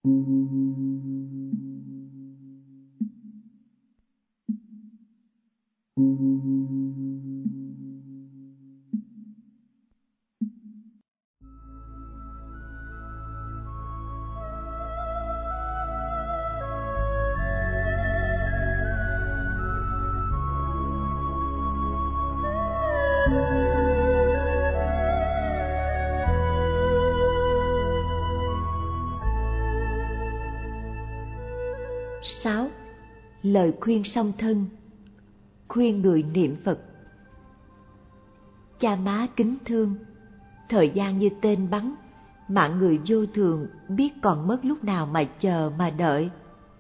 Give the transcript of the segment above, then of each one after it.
6. Lời khuyên song thân. Khuyên người niệm Phật. Cha má kính thương, thời gian như tên bắn, mạng người vô thường, biết còn mất lúc nào mà chờ mà đợi.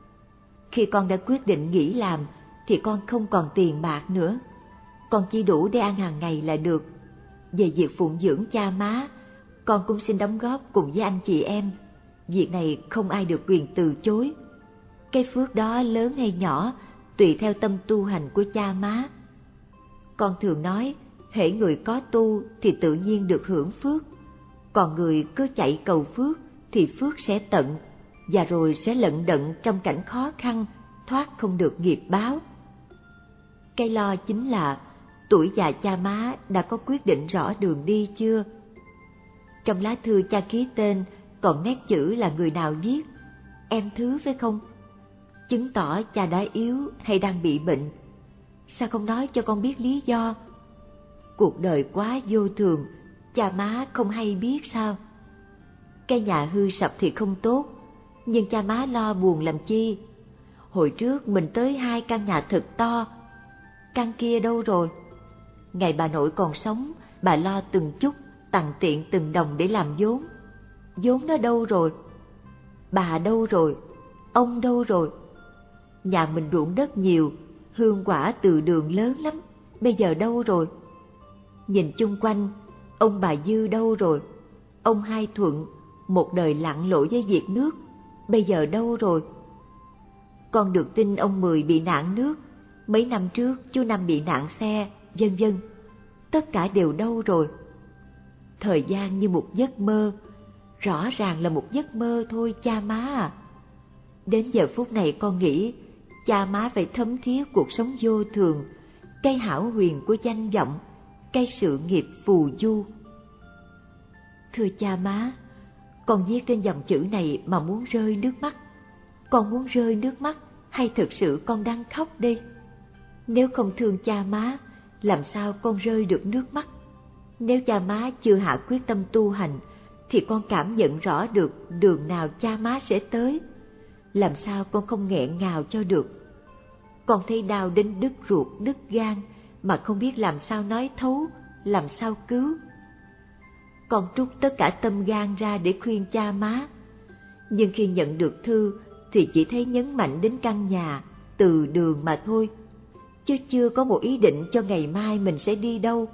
Khi con đã quyết định nghỉ làm thì con không còn tiền bạc nữa, con chỉ đủ để ăn hàng ngày là được. Về việc phụng dưỡng cha má, con cũng xin đóng góp cùng với anh chị em. Việc này không ai được quyền từ chối. Cái phước đó lớn hay nhỏ tùy theo tâm tu hành của cha má. Con thường nói, hễ người có tu thì tự nhiên được hưởng phước, còn người cứ chạy cầu phước thì phước sẽ tận, và rồi sẽ lận đận trong cảnh khó khăn, thoát không được nghiệp báo. Cái lo chính là tuổi già cha má đã có quyết định rõ đường đi chưa? Trong lá thư cha ký tên còn nét chữ là người nào viết, em Thứ phải không? Chứng tỏ cha đã yếu hay đang bị bệnh. Sao không nói cho con biết lý do? Cuộc đời quá vô thường, cha má không hay biết sao? Cái nhà hư sập thì không tốt, nhưng cha má lo buồn làm chi? Hồi trước mình tới 2 căn nhà thật to, căn kia đâu rồi? Ngày bà nội còn sống, bà lo từng chút, tằn tiện từng đồng để làm vốn. Vốn nó đâu rồi? Bà đâu rồi? Ông đâu rồi? Nhà mình ruộng đất nhiều, hương quả từ đường lớn lắm, bây giờ đâu rồi? Nhìn chung quanh, ông bà Dư đâu rồi? Ông Hai Thuận, một đời lặn lội với việc nước, bây giờ đâu rồi? Con được tin ông Mười bị nạn nước, mấy năm trước chú Năm bị nạn xe, vân vân. Tất cả đều đâu rồi? Thời gian như một giấc mơ, rõ ràng là một giấc mơ thôi cha má à. Đến giờ phút này con nghĩ, cha má phải thấm thía cuộc sống vô thường, cái hão huyền của danh vọng, cái sự nghiệp phù du. Thưa cha má, con viết trên dòng chữ này mà muốn rơi nước mắt. Con muốn rơi nước mắt hay thực sự con đang khóc đây? Nếu không thương cha má, làm sao con rơi được nước mắt? Nếu cha má chưa hạ quyết tâm tu hành, thì con cảm nhận rõ được đường nào cha má sẽ tới. Làm sao con không nghẹn ngào cho được? Con thấy đau đến đứt ruột, đứt gan, mà không biết làm sao nói thấu, làm sao cứu. Con trút tất cả tâm gan ra để khuyên cha má, nhưng khi nhận được thư thì chỉ thấy nhấn mạnh đến căn nhà, từ đường mà thôi, chứ chưa có một ý định cho ngày mai mình sẽ đi đâu.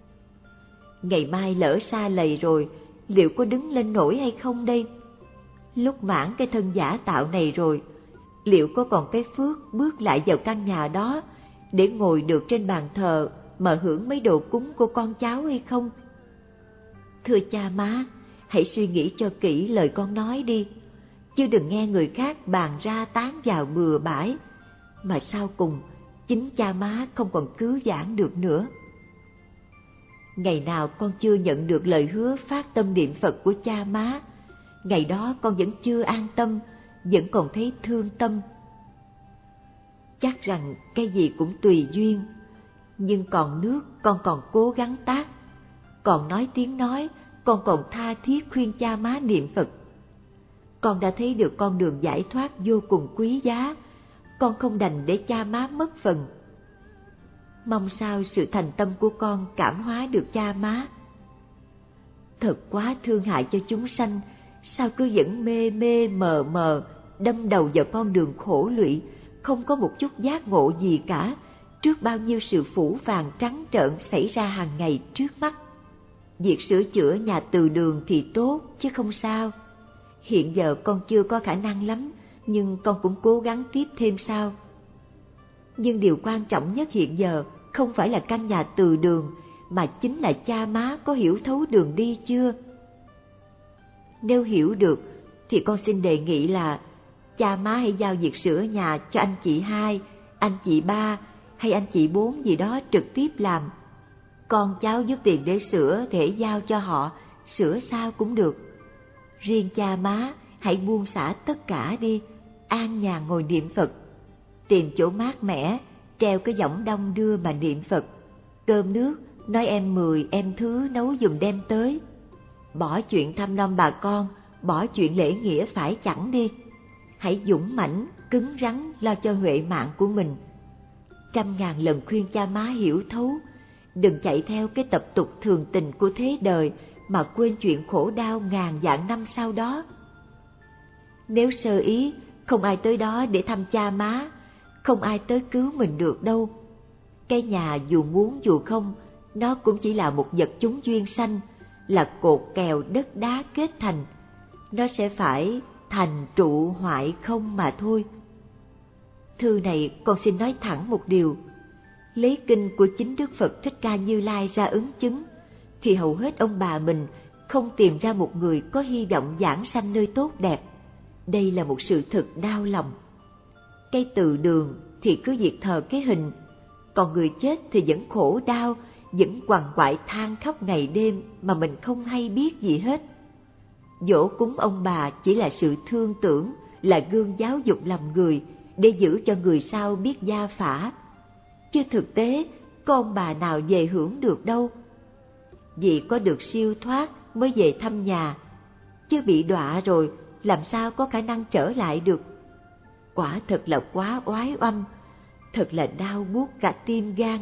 Ngày mai lỡ xa lầy rồi, liệu có đứng lên nổi hay không đây? Lúc mãn cái thân giả tạo này rồi, liệu có còn cái phước bước lại vào căn nhà đó để ngồi được trên bàn thờ mà hưởng mấy đồ cúng của con cháu hay không? Thưa cha má, hãy suy nghĩ cho kỹ lời con nói đi, chứ đừng nghe người khác bàn ra tán vào bừa bãi, mà sau cùng chính cha má không còn cứu vãn được nữa. Ngày nào con chưa nhận được lời hứa phát tâm niệm Phật của cha má, ngày đó con vẫn chưa an tâm, vẫn còn thấy thương tâm. Chắc rằng cái gì cũng tùy duyên, nhưng còn nước con còn cố gắng tác, còn nói tiếng nói con còn tha thiết khuyên cha má niệm Phật. Con đã thấy được con đường giải thoát vô cùng quý giá, con không đành để cha má mất phần. Mong sao sự thành tâm của con cảm hóa được cha má. Thật quá thương hại cho chúng sanh, sao cứ vẫn mê mê mờ mờ, đâm đầu vào con đường khổ lụy, không có một chút giác ngộ gì cả, trước bao nhiêu sự phủ vàng trắng trợn xảy ra hàng ngày trước mắt. Việc sửa chữa nhà từ đường thì tốt, chứ không sao. Hiện giờ con chưa có khả năng lắm, nhưng con cũng cố gắng tiếp thêm sao. Nhưng điều quan trọng nhất hiện giờ không phải là căn nhà từ đường, mà chính là cha má có hiểu thấu đường đi chưa? Nếu hiểu được thì con xin đề nghị là cha má hãy giao việc sửa nhà cho anh chị 2, anh chị 3 hay anh chị 4 gì đó trực tiếp làm. Con cháu giúp tiền để sửa thì hãy giao cho họ, sửa sao cũng được. Riêng cha má hãy buông xả tất cả đi, an nhàn ngồi niệm Phật. Tìm chỗ mát mẻ, treo cái võng đông đưa mà niệm Phật. Cơm nước, nói em 10 em thứ nấu giùm đem tới. Bỏ chuyện thăm nom bà con, bỏ chuyện lễ nghĩa phải chẳng đi. Hãy dũng mãnh, cứng rắn lo cho huệ mạng của mình. Trăm ngàn lần khuyên cha má hiểu thấu, đừng chạy theo cái tập tục thường tình của thế đời mà quên chuyện khổ đau ngàn vạn năm sau đó. Nếu sơ ý, không ai tới đó để thăm cha má, không ai tới cứu mình được đâu. Cái nhà dù muốn dù không, nó cũng chỉ là một vật chúng duyên sanh, là cột kèo đất đá kết thành. Nó sẽ phải thành trụ hoại không mà thôi. Thư này con xin nói thẳng một điều. Lấy kinh của chính Đức Phật Thích Ca Như Lai ra ứng chứng, thì hầu hết ông bà mình không tìm ra một người có hy vọng giảng sanh nơi tốt đẹp. Đây là một sự thật đau lòng. Cái từ đường thì cứ việc thờ cái hình, còn người chết thì vẫn khổ đau, vẫn quằn quại than khóc ngày đêm mà mình không hay biết gì hết. Giỗ cúng ông bà chỉ là sự thương tưởng, là gương giáo dục làm người, để giữ cho người sau biết gia phả. Chứ thực tế, có ông bà nào về hưởng được đâu. Vì có được siêu thoát mới về thăm nhà, chứ bị đọa rồi làm sao có khả năng trở lại được. Quả thật là quá oái oăm, thật là đau buốt cả tim gan.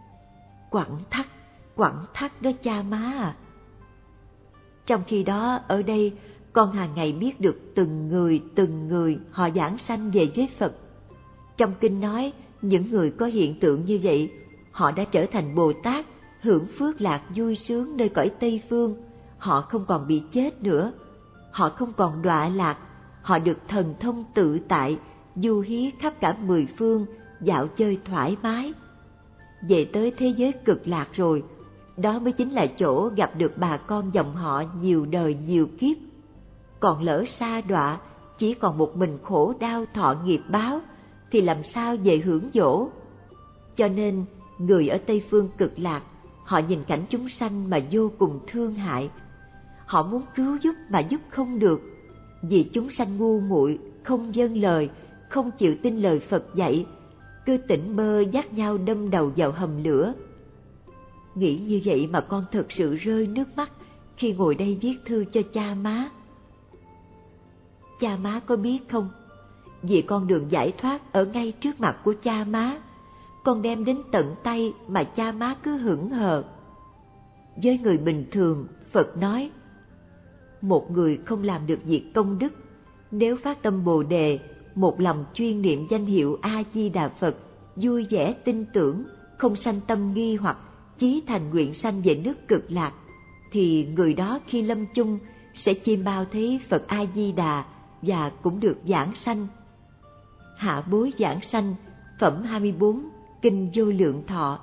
Quặn thắt đó cha má à. Trong khi đó ở đây con hàng ngày biết được từng người họ giảng sanh về với Phật. Trong kinh nói những người có hiện tượng như vậy, họ đã trở thành Bồ Tát, hưởng phước lạc vui sướng nơi cõi Tây Phương. Họ không còn bị chết nữa, họ không còn đọa lạc, họ được thần thông tự tại, du hí khắp cả 10 phương, dạo chơi thoải mái. Về tới thế giới cực lạc rồi, đó mới chính là chỗ gặp được bà con dòng họ nhiều đời nhiều kiếp. Còn lỡ sa đọa, chỉ còn một mình khổ đau thọ nghiệp báo, thì làm sao về hưởng dỗ. Cho nên, người ở Tây Phương cực lạc, họ nhìn cảnh chúng sanh mà vô cùng thương hại. Họ muốn cứu giúp mà giúp không được, vì chúng sanh ngu muội, không vâng lời, không chịu tin lời Phật dạy, cứ tỉnh bơ dắt nhau đâm đầu vào hầm lửa. Nghĩ như vậy mà con thật sự rơi nước mắt khi ngồi đây viết thư cho cha má. Cha má có biết không? Vì con đường giải thoát ở ngay trước mặt của cha má, con đem đến tận tay mà cha má cứ hững hờ. Với người bình thường, Phật nói, một người không làm được việc công đức, nếu phát tâm Bồ Đề, một lòng chuyên niệm danh hiệu A-di-đà Phật, vui vẻ tin tưởng, không sanh tâm nghi hoặc, chí thành nguyện sanh về nước cực lạc, thì người đó khi lâm chung sẽ chiêm bao thấy Phật A-di-đà và cũng được giảng sanh. Hạ bối giảng sanh, phẩm 24, Kinh Vô Lượng Thọ.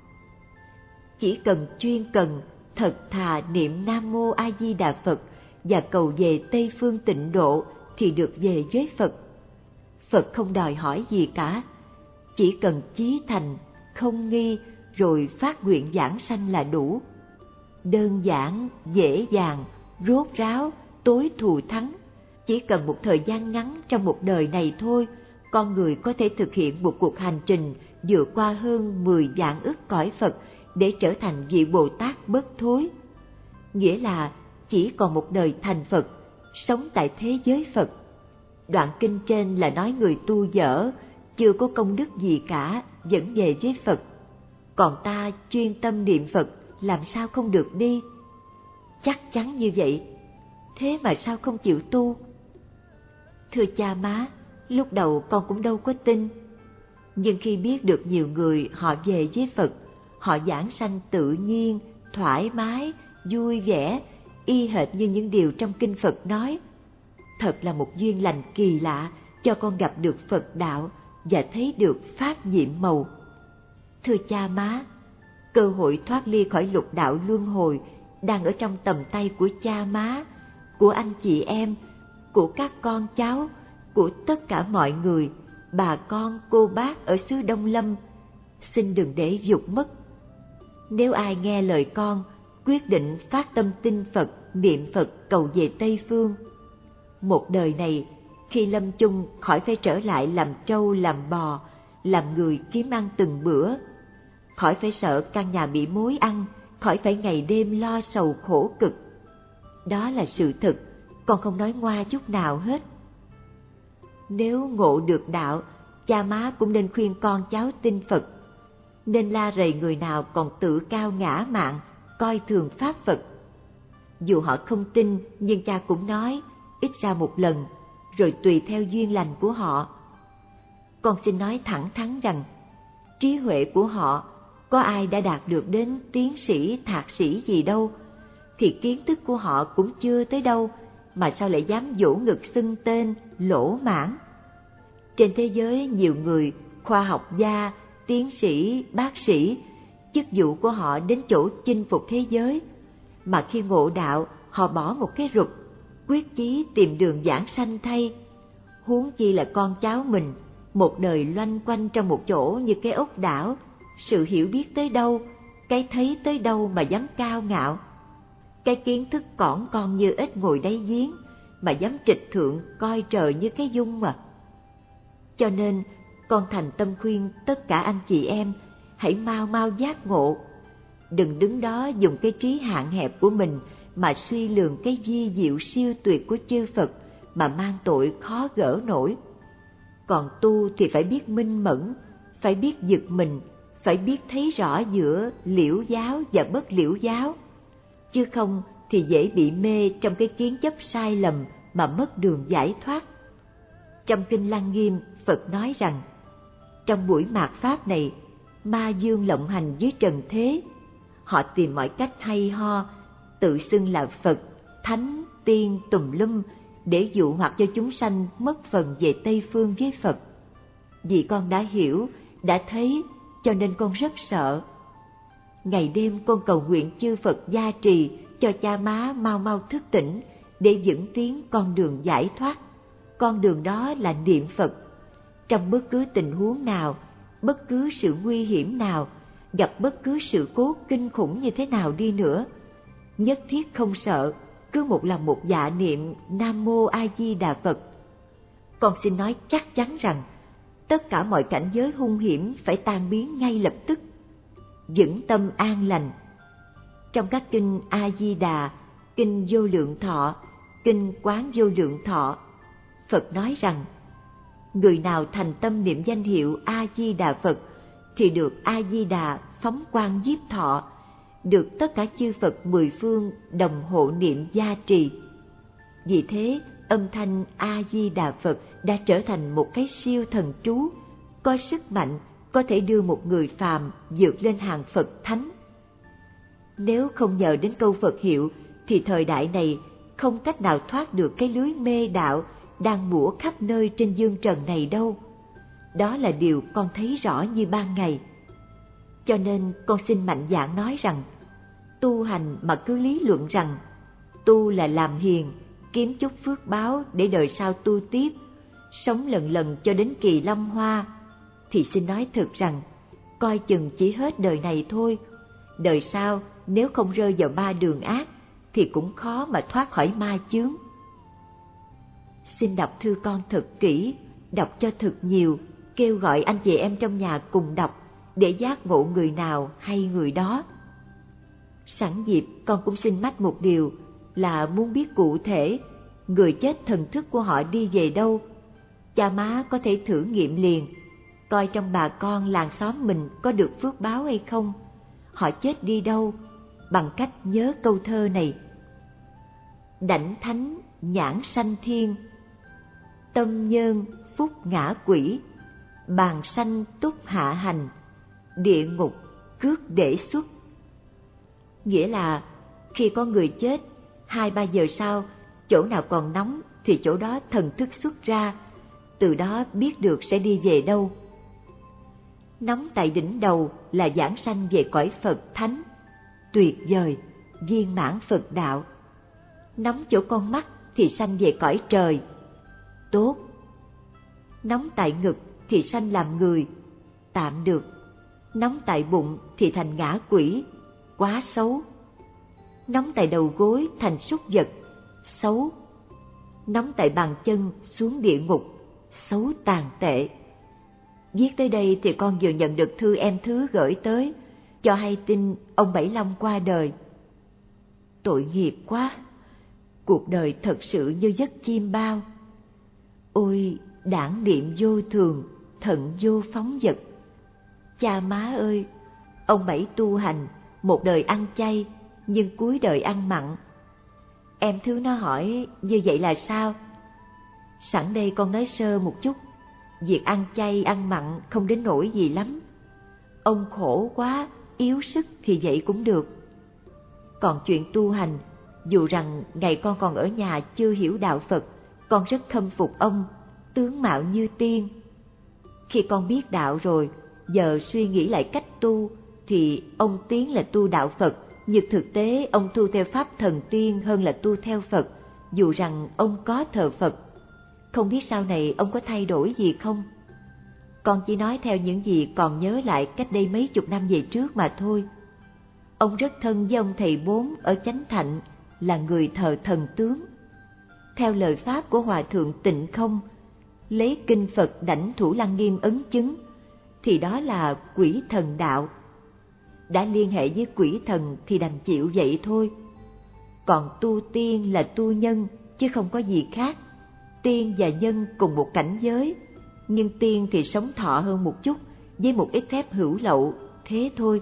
Chỉ cần chuyên cần, thật thà niệm Nam Mô A Di Đà Phật và cầu về Tây Phương Tịnh Độ thì được về với Phật. Phật không đòi hỏi gì cả, chỉ cần chí thành, không nghi rồi phát nguyện giảng sanh là đủ. Đơn giản, dễ dàng, rốt ráo, tối thù thắng. Chỉ cần một thời gian ngắn trong một đời này thôi, con người có thể thực hiện một cuộc hành trình vượt qua hơn 10 vạn ức cõi Phật để trở thành vị Bồ Tát bất thối. Nghĩa là chỉ còn một đời thành Phật, sống tại thế giới Phật. Đoạn kinh trên là nói người tu dở, chưa có công đức gì cả, vẫn về với Phật. Còn ta chuyên tâm niệm Phật, làm sao không được đi? Chắc chắn như vậy, thế mà sao không chịu tu? Thưa cha má, lúc đầu con cũng đâu có tin. Nhưng khi biết được nhiều người họ về với Phật, họ giảng sanh tự nhiên, thoải mái, vui vẻ, y hệt như những điều trong kinh Phật nói. Thật là một duyên lành kỳ lạ cho con gặp được Phật đạo và thấy được pháp nhiệm màu. Thưa cha má, cơ hội thoát ly khỏi lục đạo luân hồi đang ở trong tầm tay của cha má, của anh chị em, của các con cháu, của tất cả mọi người, bà con, cô bác ở xứ Đông Lâm, xin đừng để vụt mất. Nếu ai nghe lời con, quyết định phát tâm tin Phật, niệm Phật cầu về Tây Phương, một đời này khi lâm chung khỏi phải trở lại làm trâu làm bò, làm người kiếm ăn từng bữa, khỏi phải sợ căn nhà bị mối ăn, khỏi phải ngày đêm lo sầu khổ cực. Đó là sự thật, con không nói ngoa chút nào hết. Nếu ngộ được đạo, cha má cũng nên khuyên con cháu tin Phật, nên la rầy người nào còn tự cao ngã mạn, coi thường pháp Phật. Dù họ không tin, nhưng cha cũng nói, ít ra một lần, rồi tùy theo duyên lành của họ. Con xin nói thẳng thắn rằng, trí huệ của họ, có ai đã đạt được đến tiến sĩ, thạc sĩ gì đâu, thì kiến thức của họ cũng chưa tới đâu, mà sao lại dám vỗ ngực xưng tên, lỗ mãng. Trên thế giới nhiều người, khoa học gia, tiến sĩ, bác sĩ, chức vụ của họ đến chỗ chinh phục thế giới, mà khi ngộ đạo, họ bỏ một cái rụp, quyết chí tìm đường giảng sanh thay. Huống chi là con cháu mình, một đời loanh quanh trong một chỗ như cái ốc đảo, sự hiểu biết tới đâu, cái thấy tới đâu mà dám cao ngạo. Cái kiến thức cỏn con như ếch ngồi đáy giếng, mà dám trịch thượng coi trời như cái dung mà. Cho nên, con thành tâm khuyên tất cả anh chị em, hãy mau mau giác ngộ. Đừng đứng đó dùng cái trí hạn hẹp của mình mà suy lường cái vi diệu siêu tuyệt của chư Phật mà mang tội khó gỡ nổi. Còn tu thì phải biết minh mẫn, phải biết giật mình, phải biết thấy rõ giữa liễu giáo và bất liễu giáo. Chứ không thì dễ bị mê trong cái kiến chấp sai lầm mà mất đường giải thoát. Trong Kinh Lăng Nghiêm, Phật nói rằng, trong buổi mạt Pháp này, ma dương lộng hành dưới trần thế. Họ tìm mọi cách hay ho, tự xưng là Phật, Thánh, Tiên, tùm lum, để dụ hoặc cho chúng sanh mất phần về Tây Phương với Phật. Vì con đã hiểu, đã thấy, cho nên con rất sợ. Ngày đêm con cầu nguyện chư Phật gia trì cho cha má mau mau thức tỉnh để vững tiến con đường giải thoát. Con đường đó là niệm Phật. Trong bất cứ tình huống nào, bất cứ sự nguy hiểm nào, gặp bất cứ sự cố kinh khủng như thế nào đi nữa, nhất thiết không sợ, cứ một lòng một dạ niệm Nam Mô A Di Đà Phật. Con xin nói chắc chắn rằng tất cả mọi cảnh giới hung hiểm phải tan biến ngay lập tức, vững tâm an lành. Trong các kinh A Di Đà, kinh Vô Lượng Thọ, kinh Quán Vô Lượng Thọ, Phật nói rằng, người nào thành tâm niệm danh hiệu A Di Đà Phật thì được A Di Đà phóng quang nhiếp thọ, được tất cả chư Phật mười phương đồng hộ niệm gia trì. Vì thế, âm thanh A Di Đà Phật đã trở thành một cái siêu thần chú, có sức mạnh có thể đưa một người phàm vượt lên hàng Phật Thánh. Nếu không nhờ đến câu Phật hiệu thì thời đại này không cách nào thoát được cái lưới mê đạo đang bủa khắp nơi trên dương trần này đâu. Đó là điều con thấy rõ như ban ngày. Cho nên con xin mạnh dạn nói rằng, tu hành mà cứ lý luận rằng tu là làm hiền, kiếm chút phước báo để đời sau tu tiếp, sống lần lần cho đến kỳ lâm hoa, thì xin nói thật rằng, coi chừng chỉ hết đời này thôi. Đời sau nếu không rơi vào ba đường ác thì cũng khó mà thoát khỏi ma chướng. Xin đọc thư con thật kỹ, đọc cho thật nhiều, kêu gọi anh chị em trong nhà cùng đọc để giác ngộ người nào hay người đó. Sẵn dịp con cũng xin mách một điều là muốn biết cụ thể người chết thần thức của họ đi về đâu. Cha má có thể thử nghiệm liền, coi trong bà con làng xóm mình có được phước báo hay không, họ chết đi đâu, bằng cách nhớ câu thơ này: đảnh thánh nhãn sanh thiên, tâm nhân phúc ngã quỷ, bàn sanh túc hạ hành, địa ngục cước để xuất. Nghĩa là khi có người chết, 2-3 giờ sau, chỗ nào còn nóng thì chỗ đó thần thức xuất ra, từ đó biết được sẽ đi về đâu. Nóng tại đỉnh đầu là giảng sanh về cõi Phật Thánh, tuyệt vời, viên mãn Phật đạo. Nóng chỗ con mắt thì sanh về cõi trời, tốt. Nóng tại ngực thì sanh làm người, tạm được. Nóng tại bụng thì thành ngã quỷ, quá xấu. Nóng tại đầu gối thành súc vật, xấu. Nóng tại bàn chân xuống địa ngục, xấu tàn tệ. Viết tới đây thì con vừa nhận được thư em Thứ gửi tới, cho hay tin ông Bảy Long qua đời. Tội nghiệp quá, cuộc đời thật sự như giấc chim bao. Ôi, đãng niệm vô thường, thận vô phóng dật. Cha má ơi, ông Bảy tu hành, một đời ăn chay, nhưng cuối đời ăn mặn. Em Thứ nó hỏi như vậy là sao? Sẵn đây con nói sơ một chút. Việc ăn chay ăn mặn không đến nỗi gì lắm. Ông khổ quá, yếu sức thì vậy cũng được. Còn chuyện tu hành, dù rằng ngày con còn ở nhà chưa hiểu đạo Phật, con rất khâm phục ông, tướng mạo như tiên. Khi con biết đạo rồi, giờ suy nghĩ lại cách tu, thì ông tiến là tu đạo Phật, nhưng thực tế ông tu theo pháp thần tiên hơn là tu theo Phật, dù rằng ông có thờ Phật. Không biết sau này ông có thay đổi gì không? Con chỉ nói theo những gì còn nhớ lại cách đây mấy chục năm về trước mà thôi. Ông rất thân với ông thầy Bốn ở Chánh Thạnh, là người thờ thần tướng. Theo lời pháp của Hòa Thượng Tịnh Không, lấy kinh Phật Đảnh Thủ Lăng Nghiêm ấn chứng, thì đó là quỷ thần đạo. Đã liên hệ với quỷ thần thì đành chịu vậy thôi. Còn tu tiên là tu nhân, chứ không có gì khác. Tiên và nhân cùng một cảnh giới, nhưng tiên thì sống thọ hơn một chút, với một ít phép hữu lậu, thế thôi.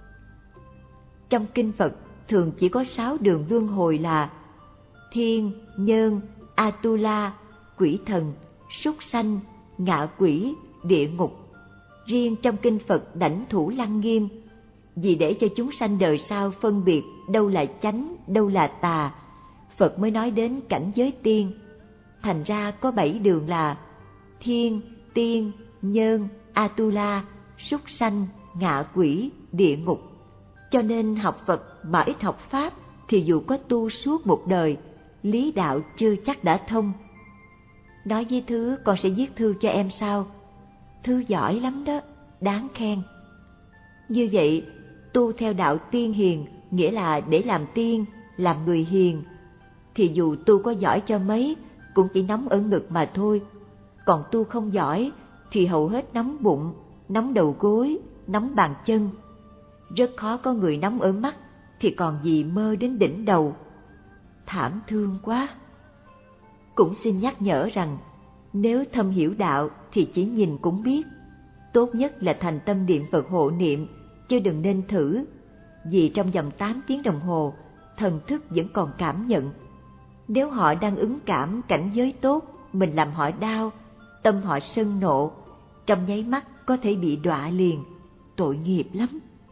Trong kinh Phật thường chỉ có 6 đường luân hồi là thiên, nhân, Atula, quỷ thần, súc sanh, ngạ quỷ, địa ngục. Riêng trong kinh Phật Đảnh Thủ Lăng Nghiêm, vì để cho chúng sanh đời sau phân biệt đâu là chánh, đâu là tà, Phật mới nói đến cảnh giới tiên. Thành ra có 7 đường là thiên, tiên, nhân, Atula, súc sanh, ngạ quỷ, địa ngục. Cho nên học Phật mà ít học Pháp thì dù có tu suốt một đời, lý đạo chưa chắc đã thông. Nói với Thứ con sẽ viết thư cho em sau. Thứ giỏi lắm đó, đáng khen. Như vậy, tu theo đạo tiên hiền, nghĩa là để làm tiên, làm người hiền, thì dù tu có giỏi cho mấy, cũng chỉ nóng ở ngực mà thôi. Còn tu không giỏi, thì hầu hết nóng bụng, nóng đầu gối, nóng bàn chân. Rất khó có người nóng ở mắt, thì còn gì mơ đến đỉnh đầu. Thảm thương quá. Cũng xin nhắc nhở rằng, nếu thâm hiểu đạo thì chỉ nhìn cũng biết. Tốt nhất là thành tâm niệm Phật hộ niệm, chứ đừng nên thử. Vì trong vòng 8 tiếng đồng hồ, thần thức vẫn còn cảm nhận. Nếu họ đang ứng cảm cảnh giới tốt, mình làm họ đau, tâm họ sân nộ, trong nháy mắt có thể bị đọa liền, tội nghiệp lắm.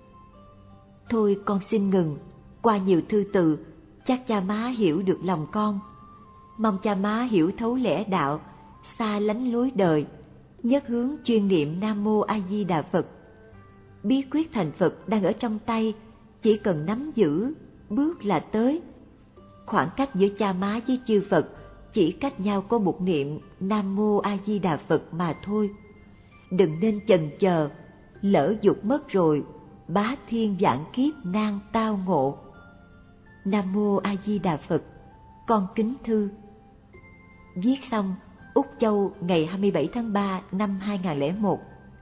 Thôi con xin ngừng, qua nhiều thư từ, chắc cha má hiểu được lòng con. Mong cha má hiểu thấu lẽ đạo, xa lánh lối đời, nhất hướng chuyên niệm Nam Mô A Di Đà Phật. Bí quyết thành Phật đang ở trong tay, chỉ cần nắm giữ, bước là tới. Khoảng cách giữa cha má với chư Phật chỉ cách nhau có một niệm Nam Mô A Di Đà Phật mà thôi. Đừng nên chần chờ, lỡ dục mất rồi, bá thiên vạn kiếp nan tao ngộ. Nam Mô A Di Đà Phật. Con kính thư. Viết xong, Úc Châu ngày 27 tháng 3 năm 2001.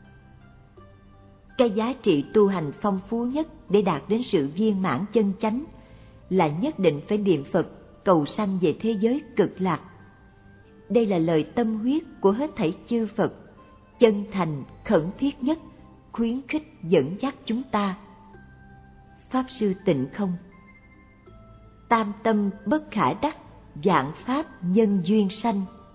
Cái giá trị tu hành phong phú nhất để đạt đến sự viên mãn chân chánh là nhất định phải niệm Phật cầu sanh về thế giới cực lạc. Đây là lời tâm huyết của hết thảy chư Phật, chân thành, khẩn thiết nhất, khuyến khích dẫn dắt chúng ta. Pháp Sư Tịnh Không. Tam tâm bất khả đắc, vạn pháp nhân duyên sanh.